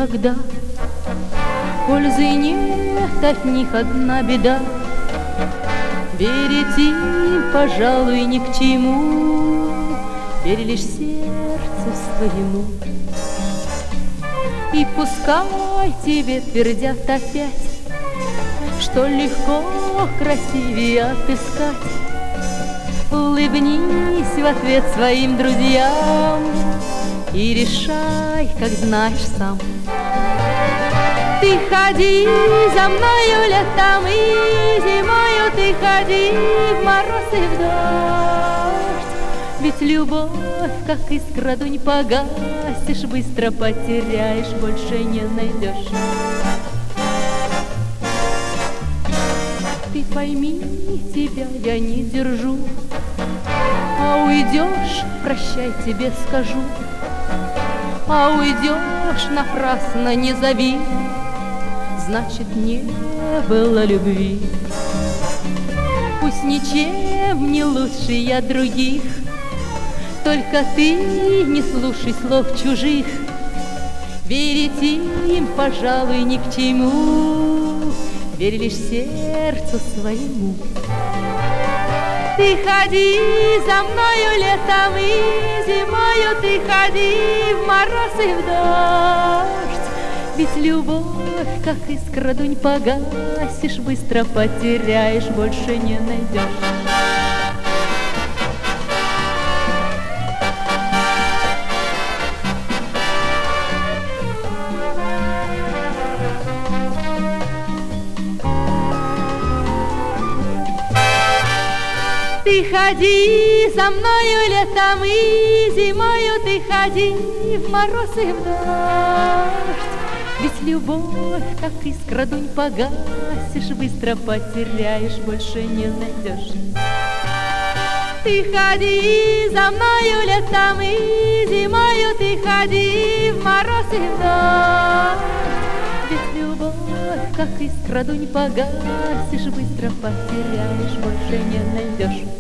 никогда. Пользы нет от них, одна беда. Верить им, пожалуй, ни к чему. Верь лишь сердцу своему. И пускай тебе твердят опять, что легко красивее отыскать. Улыбнись в ответ своим друзьям и решай, как знаешь сам. Ты ходи за мною летом и зимою, ты ходи в мороз и в дождь. Ведь любовь, как искра, дунь погасишь, быстро потеряешь, больше не найдешь. Ты пойми, тебя я не держу, а уйдешь, прощай, тебе скажу. А уйдешь, напрасно не зови, значит, не было любви. Пусть ничем не лучше я других, только ты не слушай слов чужих. Верить им, пожалуй, ни к чему. Верь лишь сердцу своему. Ты ходи за мною летом и зимою, ты ходи в мороз и в дождь. Ведь любовь, как искра, дунь погасишь, быстро потеряешь, больше не найдешь. Ты ходи за мною летом и зимою, ты ходи в мороз и в дождь. Ведь любовь, как искра, дунь погасишь, быстро потеряешь, больше не найдешь. Ты ходи за мною летом и зимою, ты ходи в мороз и в дождь. Ведь любовь, как искра, дунь погасишь, быстро потеряешь, больше не найдешь.